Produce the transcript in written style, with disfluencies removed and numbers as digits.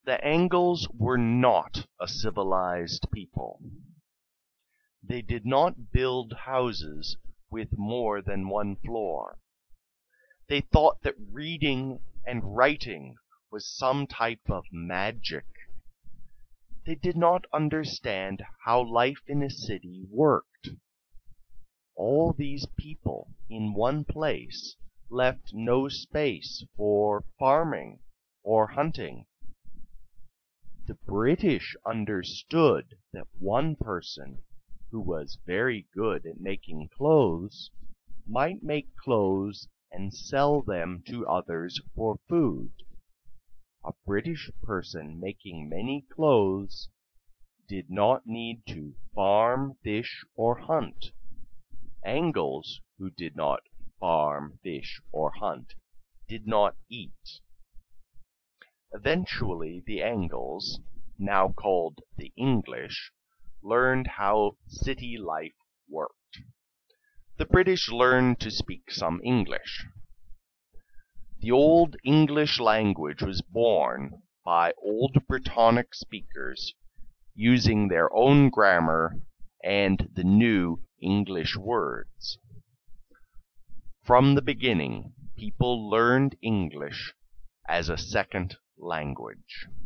The Angles were not a civilized people. They did not build houses with more than one floor. They thought that reading and writing was some type of magic. They did not understand how life in a city worked. All these people in one place left no space for farming or hunting. The British understood that one person who was very good at making clothes might make clothes and sell them to others for food. A British person making many clothes did not need to farm, fish, or hunt. Angles who did not farm, fish, or hunt did not eat. Eventually the Angles, now called the English, learned how city life worked. The British learned to speak some English. The Old English language was born by Old Brittonic speakers using their own grammar and the new English words. From the beginning, people learned English as a second language.